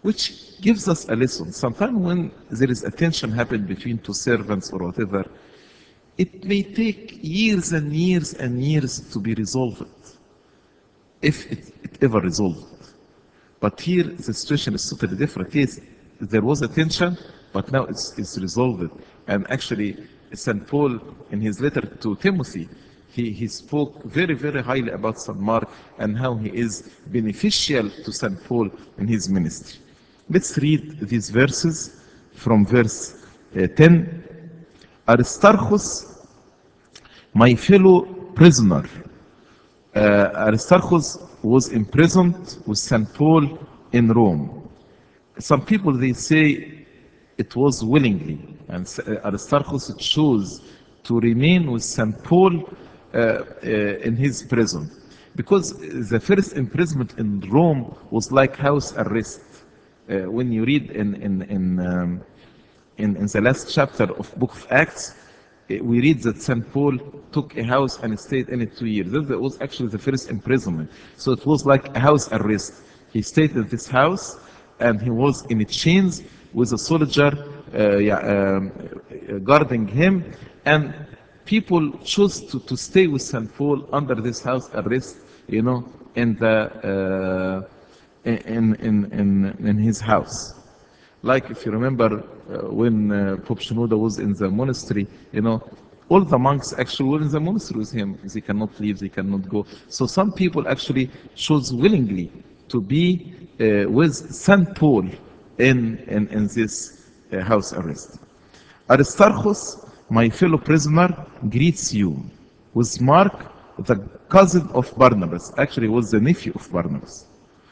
which gives us a lesson. Sometimes when there is a tension happen between two servants or whatever, it may take years and years and years to be resolved, if it, it ever resolved. But here the situation is totally different. Yes, there was a tension, but now it's, it's resolved. And actually, Saint Paul, in his letter to Timothy, he, he spoke very, very highly about Saint Mark and how he is beneficial to Saint Paul in his ministry. Let's read these verses from verse uh, ten. Aristarchus, my fellow prisoner. Uh, Aristarchus was imprisoned with Saint Paul in Rome. Some people, they say it was willingly, and Aristarchus chose to remain with Saint Paul uh, uh, in his prison, because the first imprisonment in Rome was like house arrest. Uh, when you read in in in, um, in in the last chapter of Book of Acts, we read that Saint Paul took a house and stayed in it two years. That was actually the first imprisonment. So it was like a house arrest. He stayed in this house and he was in chains with a soldier uh, yeah, um, guarding him. And people chose to, to stay with Saint Paul under this house arrest, you know, in the uh, in, in, in, in his house. Like if you remember uh, when uh, Pope Shenouda was in the monastery, you know, all the monks actually were in the monastery with him. They cannot leave, they cannot go. So some people actually chose willingly to be uh, with Saint Paul in, in, in this uh, house arrest. Aristarchus, my fellow prisoner, greets you. With Mark, the cousin of Barnabas. Actually, he was the nephew of Barnabas.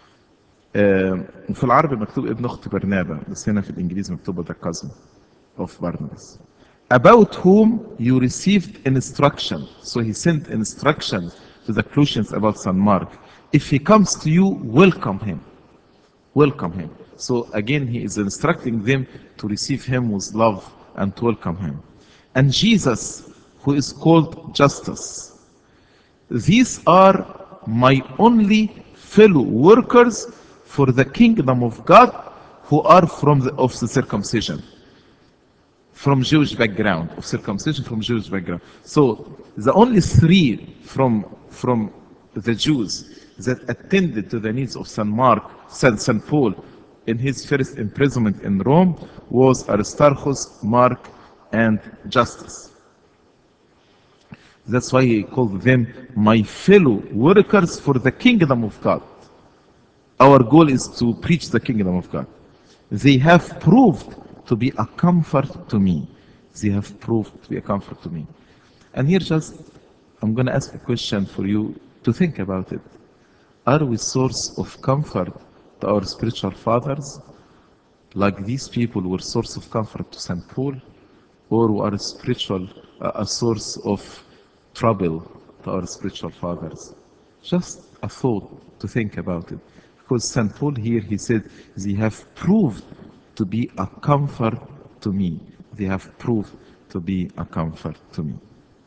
في العربي مكتوب ابن اخت برنابا، بس هنا في الانجليزي مكتوب the cousin of Barnabas. About whom you received instruction. So he sent instruction to the Colossians about Saint Mark. If he comes to you, welcome him. Welcome him. So again, he is instructing them to receive him with love and to welcome him. And Jesus, who is called Justus. These are my only fellow workers for the kingdom of God, who are from the, of the circumcision, from Jewish background, of circumcision from Jewish background. So the only three from, from the Jews that attended to the needs of Saint Mark, Saint, Saint Paul, in his first imprisonment in Rome was Aristarchus, Mark, and Justus. That's why he called them my fellow workers for the kingdom of God. Our goal is to preach the kingdom of God. They have proved to be a comfort to me. They have proved to be a comfort to me. And here just, I'm going to ask a question for you to think about it. Are we source of comfort to our spiritual fathers? Like these people were source of comfort to Saint Paul? Or we are a spiritual, uh, a source of trouble to our spiritual fathers? Just a thought to think about it. Because Saint Paul here, he said, they have proved to be a comfort to me. They have proved to be a comfort to me.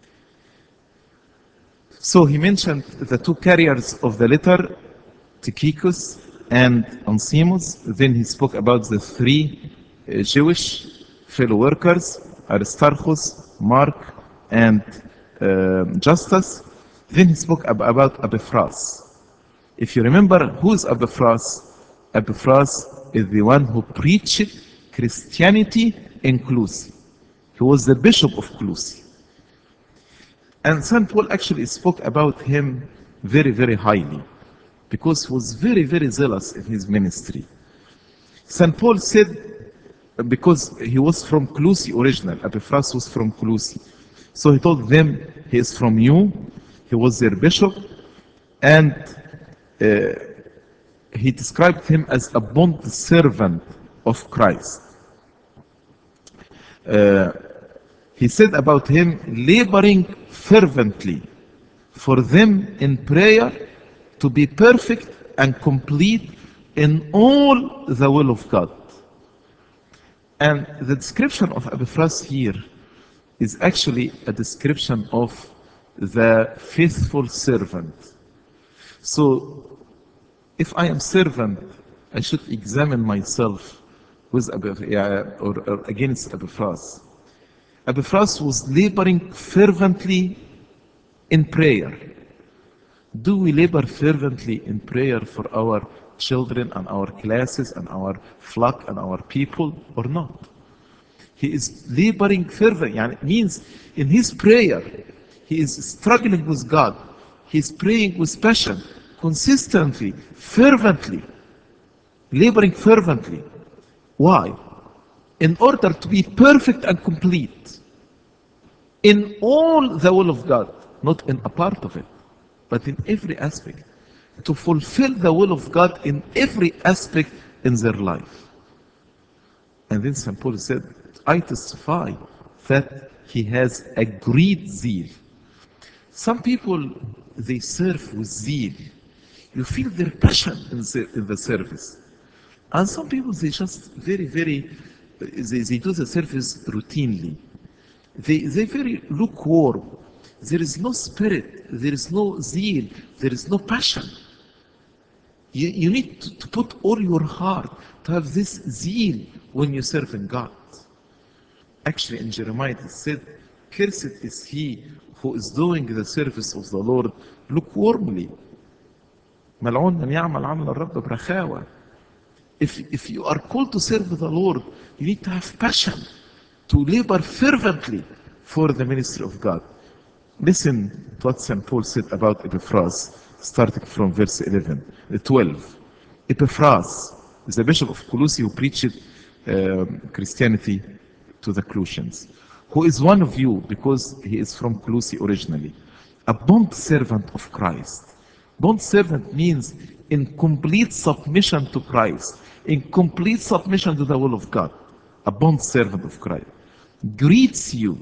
So he mentioned the two carriers of the letter, Tychicus and Onesimus. Then he spoke about the three uh, Jewish fellow workers, Aristarchus, Mark, and uh, Justus. Then he spoke ab about Epaphras. If you remember, who is Epaphras? Epaphras is the one who preached Christianity in Colossae. He was the bishop of Colossae. And Saint Paul actually spoke about him very, very highly, because he was very, very zealous in his ministry. Saint Paul said, because he was from Colossae original, Epaphras was from Colossae. So he told them, he is from you, he was their bishop, and uh, he described him as a bond servant of Christ. Uh, he said about him, laboring fervently for them in prayer to be perfect and complete in all the will of God. And the description of Epaphras here is actually a description of the faithful servant. So if I am servant I should examine myself with Epiph- yeah, or, or against Epaphras. Epaphras was laboring fervently in prayer. Do we labor fervently in prayer for our children and our classes and our flock and our people or not? He is laboring fervently. Yani it means in his prayer, he is struggling with God. He is praying with passion, consistently, fervently, laboring fervently. Why? In order to be perfect and complete in all the will of God, not in a part of it, but in every aspect, to fulfill the will of God in every aspect in their life. And then Saint Paul said, I testify that he has a great zeal. Some people, they serve with zeal. You feel their passion in the, in the service. And some people, they just very, very, they, they do the service routinely. They, they very lukewarm. There is no spirit. There is no zeal. There is no passion. You, you need to, to put all your heart to have this zeal when you serve in God. Actually, in Jeremiah it said, cursed is he who is doing the service of the Lord lukewarmly. ملعون من يعمل عمل الرب برخاوة. If, if you are called to serve the Lord, you need to have passion to labor fervently for the ministry of God. Listen to what Saint Paul said about Epaphras, starting from verse eleven, uh, twelve. Epaphras is the bishop of Colossae who preached um, Christianity to the Colossians, who is one of you because he is from Colossae originally, a bond servant of Christ. Bond servant means in complete submission to Christ, in complete submission to the will of God. A bond servant of Christ greets you,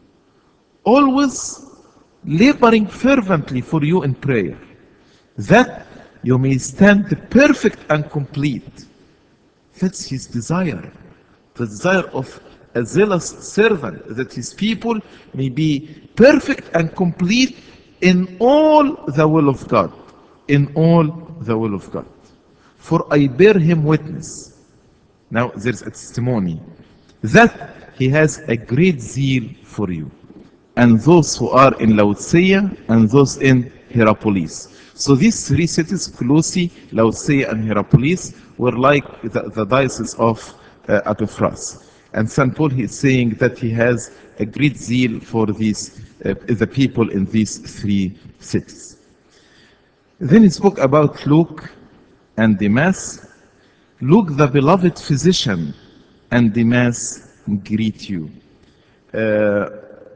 always laboring fervently for you in prayer, that you may stand perfect and complete. That's his desire, the desire of a zealous servant, that his people may be perfect and complete in all the will of God. In all the will of God. For I bear him witness. Now there's a testimony that he has a great zeal for you, and those who are in Laodicea and those in Hierapolis. So these three cities, Colossae, Laodicea, and Hierapolis, were like the, the diocese of uh, Epaphras. And Saint Paul, he is saying that he has a great zeal for these uh, the people in these three cities. Then he spoke about Luke and Demas. Luke, the beloved physician, and Demas greet you. Uh,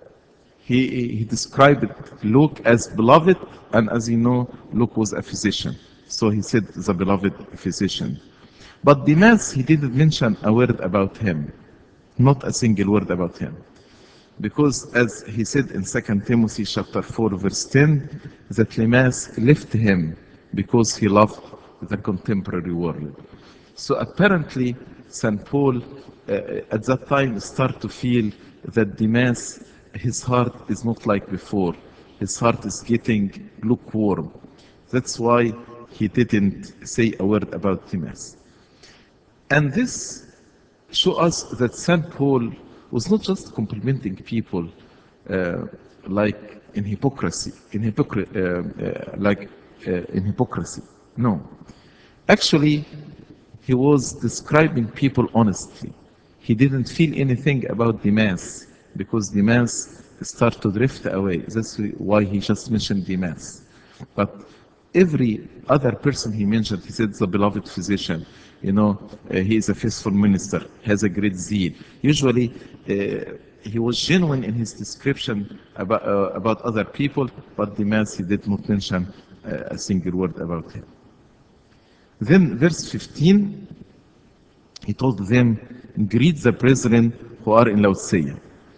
he, he described Luke as beloved, and as you know, Luke was a physician. So he said the beloved physician. But Demas, he didn't mention a word about him, not a single word about him. Because as he said in Second Timothy chapter four, verse ten, that Demas left him because he loved the contemporary world. So apparently, Saint Paul uh, at that time started to feel that Demas, his heart is not like before. His heart is getting lukewarm. That's why he didn't say a word about Demas. And this shows us that Saint Paul was not just complimenting people uh, like in hypocrisy, in hypocr- uh, uh, like uh, in hypocrisy. No, actually, he was describing people honestly. He didn't feel anything about Demas because Demas started to drift away. That's why he just mentioned Demas. But every other person he mentioned, he said the beloved physician, you know, uh, he is a faithful minister, has a great zeal. Usually, uh, he was genuine in his description about, uh, about other people, but Demas, he did not mention uh, a single word about him. Then verse fifteen, he told them, greet the brethren who are in Laodicea.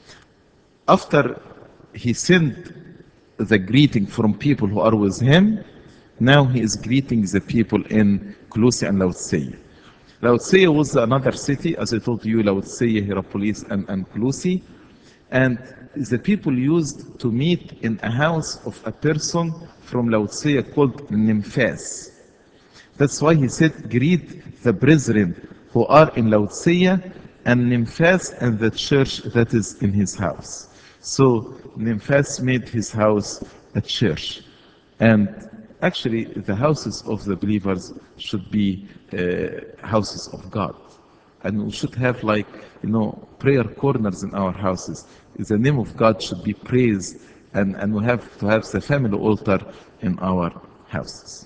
After he sent the greeting from people who are with him, now he is greeting the people in Colossae and Laodicea. Laodicea was another city, as I told you, Laodicea, Hierapolis, and, and Colossae. And the people used to meet in a house of a person from Laodicea called Nymphas. That's why he said, greet the brethren who are in Laodicea and Nymphas and the church that is in his house. So Nymphas made his house a church. And actually, the houses of the believers should be uh, houses of God. And we should have, like, you know, prayer corners in our houses. The name of God should be praised, and, and we have to have the family altar in our houses.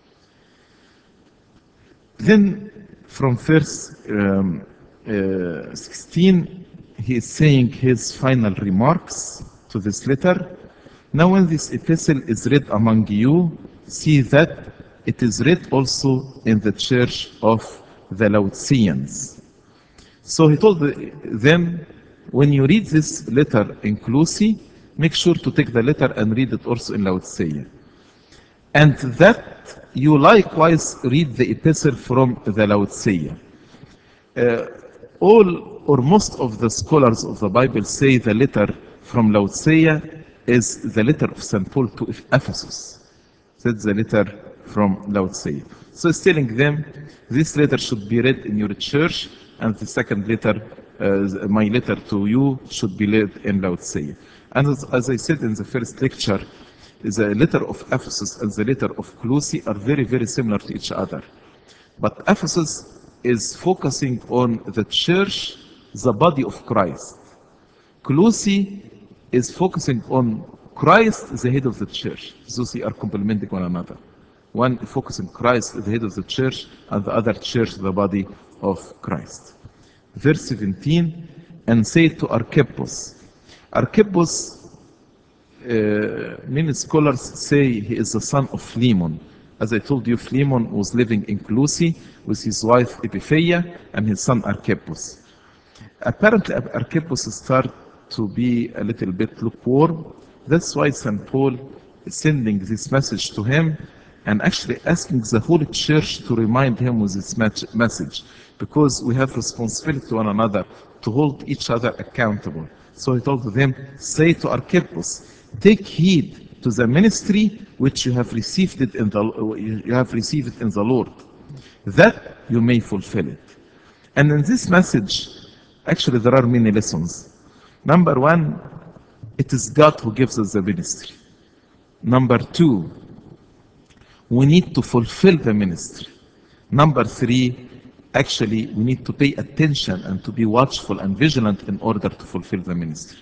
Then, from verse um, uh, sixteen, he is saying his final remarks to this letter. Now, when this epistle is read among you, see that it is read also in the church of the Laodiceans. So he told them, when you read this letter in Colossae, make sure to take the letter and read it also in Laodicea. And that you likewise read the epistle from the Laodicea. Uh, all or most of the scholars of the Bible say the letter from Laodicea is the letter of Saint Paul to Ephesus. That's the letter from Laodicea. So it's telling them this letter should be read in your church, and the second letter, uh, my letter to you, should be read in Laodicea. And as, as I said in the first lecture, the letter of Ephesus and the letter of Colossae are very, very similar to each other. But Ephesus is focusing on the church, the body of Christ. Colossae is focusing on Christ, the head of the church. Those are complementing one another. One focusing Christ, the head of the church, and the other church, the body of Christ. Verse seventeen, and say to Archippus. Archippus, uh, many scholars say he is the son of Philemon. As I told you, Philemon was living in Colossae with his wife Epiphaia and his son Archippus. Apparently, Archippus started to be a little bit lukewarm. That's why Saint Paul is sending this message to him and actually asking the whole church to remind him with this message, because we have responsibility to one another to hold each other accountable. So he told them, say to Archippus, take heed to the ministry which you have received it in the you have received it in the Lord, that you may fulfill it. And in this message, actually there are many lessons. Number one, it is God who gives us the ministry. Number two, we need to fulfill the ministry. Number three, actually we need to pay attention and to be watchful and vigilant in order to fulfill the ministry.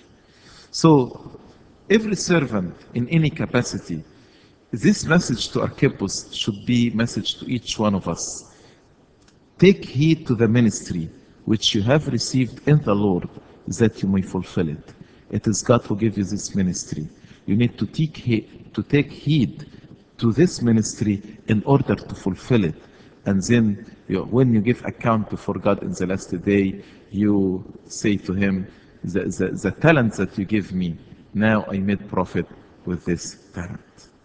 So every servant in any capacity, this message to Archippus should be message to each one of us. Take heed to the ministry which you have received in the Lord, that you may fulfill it. It is God who gave you this ministry. You need to take heed, to take heed to this ministry in order to fulfill it. And then you, when you give account before God in the last day, you say to him, the, the, the talent that you give me, now I made profit with this talent.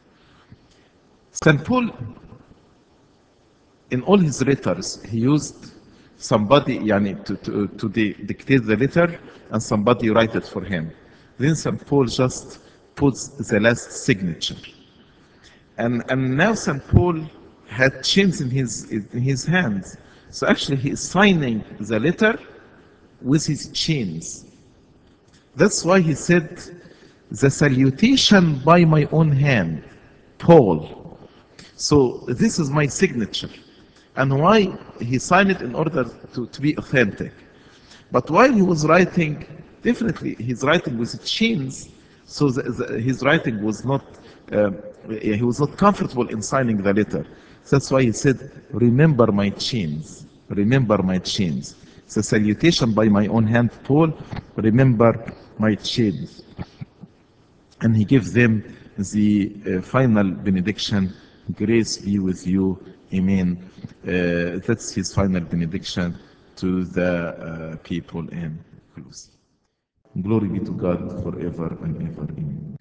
Saint Paul, in all his letters, he used somebody yani, to, to, to de dictate the letter and somebody write it for him. Then Saint Paul just puts the last signature. And, and now Saint Paul had chains in his, in his hands. So actually he is signing the letter with his chains. That's why he said, the salutation by my own hand, Paul. So this is my signature. And why he signed it in order to, to be authentic. But while he was writing, definitely he's writing with chains, so the, the, his writing was not, um, he was not comfortable in signing the letter. That's why he said, remember my chains, remember my chains. It's a salutation by my own hand, Paul, remember my chains. And he gives them the uh, final benediction, grace be with you, amen. Uh, that's his final benediction to the uh, people in Colossae. Glory be to God forever and ever, amen.